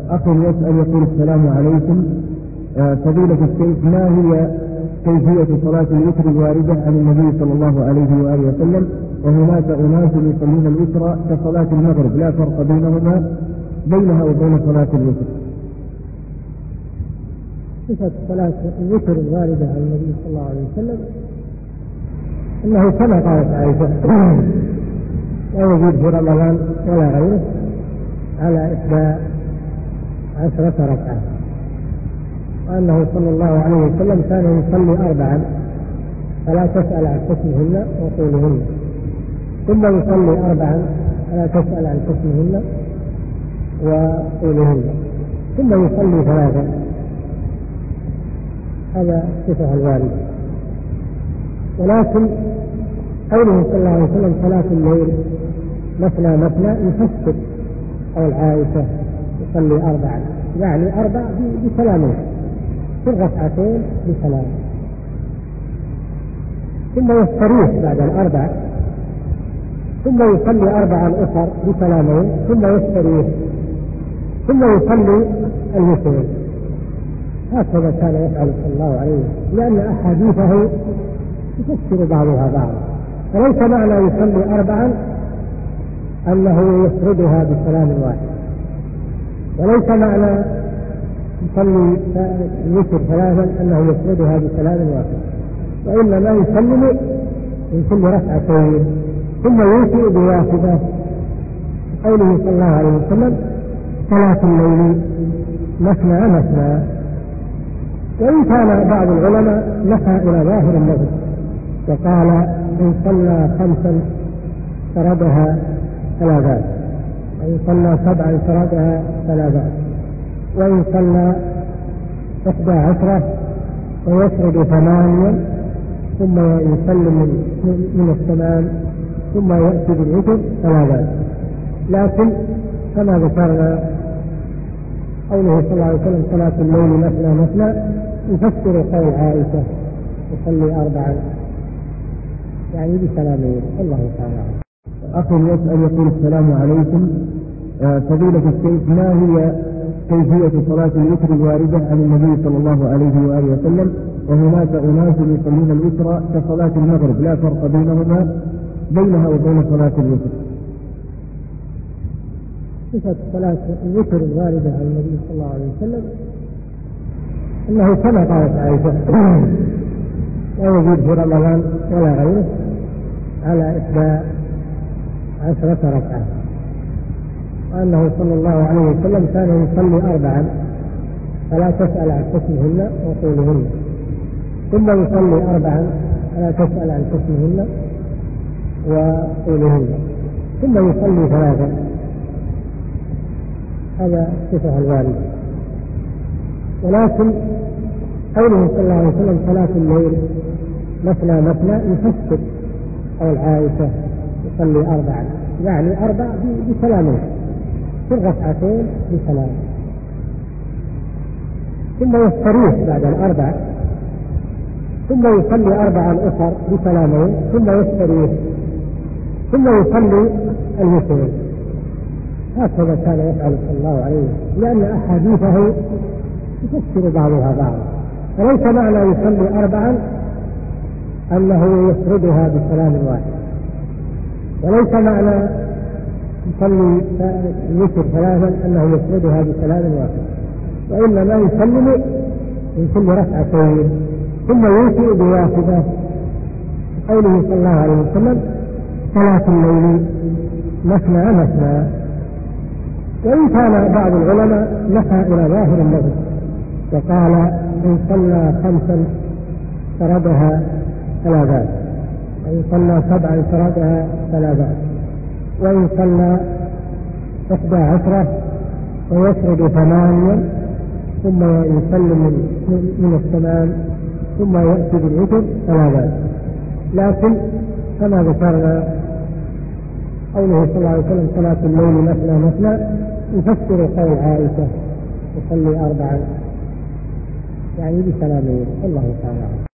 أخ يسأل يقول: السلام عليكم، فضيلة الشيخ، ما هي كيفية صلاة الوتر الواردة عن النبي صلى الله عليه وآله وسلم؟ وهناك أناس يصلون الوتر كصلاة المغرب لا فرق بينها وبين صلاة الوتر. صفة صلاة الوتر الواردة عن النبي صلى الله عليه وسلم أنه كما قالت عائشة لا يزيد في رمضان ولا غيره على 11 ركعة، وأنه صلى الله عليه وسلم كان يصلي 4 فلا تسأل عن حكمهن وطولهن، ثم يصلي 4 فلا تسأل عن حكمهن وطولهن، ثم يصلي 3. هذا الصفة الواردة. ولكن قوله صلى الله عليه وسلم صلاة الليل مثنى مثنى يفسر قول عائشة يصلي 4، يعني 4 بسلامين في الركعتين بسلام، ثم يستريح بعد 4، ثم يصلي 4 أخر بسلامين، ثم يستريح، ثم يصلي الوتر. هكذا كان يفعل صلى الله عليه وسلم، لأن أحاديثه تفسر بعضها بعضا. فليس معنى يصلي 4 أنه يفردها بسلام واحد، وليس معنى يصلي الوتر 3 أنه يفردها بسلام واحد، وإنما يسلم من كل 2 ركعتين ثم يوتر بواحدة. قوله صلى الله عليه وسلم صلاة الليل مثنى مثنى. وإن كان بعض العلماء نحى إلى ظاهر النص وقال إن صلى 5 فردها 3، وإن صلى 7 فردها 3، وإن صلى 11 ويسرد 8 ثم يسلم من الثمان ثم يأتي بالوتر 3. لكن كما ذكرنا قوله صلى الله عليه وسلم صلاة الليل مثنى مثنى يفسر قول عائشة يصلي 4 يعني بسلامين. الله تعالى. أخ يسأل يقول: السلام عليكم، فضيلة الشيخ، ما هي كيفية صلاة الوتر الواردة عن النبي صلى الله عليه وآله وسلم؟ وهناك أناس يصلون الوتر كصلاة المغرب لا فرق بينها وبين صلاة الوتر. صفة صلاة الوتر الواردة عن النبي صلى الله عليه وسلم أنه كما قالت عائشة لا يزيد في رمضان ولا غيره على 11 ركعة، وأنه صلى الله عليه وسلم كان يصلي 4 فلا تسأل عن حكمهن وطولهن، ثم يصلي 4 فلا تسأل عن حكمهن وطولهن، ثم يصلي 3. هذا الصفة الواردة. ولكن قوله صلى الله عليه وسلم صلاة الليل مثنى مثنى يفسر قول عائشة يصلي 4، يعني 4 بسلامين في الركعتين بسلام، ثم يستريح بعد 4، ثم يصلي 4 أخر بسلامين، ثم يستريح، ثم يصلي الوتر. هكذا كان يفعل صلى الله عليه وسلم، لأن أحاديثه تفسر بعضها بعضا. فليس معنى يصلي 4 أنه يفردها بسلام واحد، وليس معنى يصلي الوتر 3 أنه يفردها بسلام واحد، وإنما يسلم من كل 2 ركعتين ثم يوتر بواحدة. قوله صلى الله عليه وسلم صلاة الليل مثنى مثنى. وإن كان بعض العلماء نحى إلى ظاهر النص وقال إن صلى 5 فردها 3، وإن صلى 7 فردها 3، وإن صلى 11 ويسرد 8 ثم يسلم من الثمان ثم يأتي بالوتر 3. لكن كما ذكرنا قوله صلى الله عليه وسلم صلاة الليل مثنى مثنى يفسر قول عائشة يصلي 4 يعني بسلامين. الله تعالى.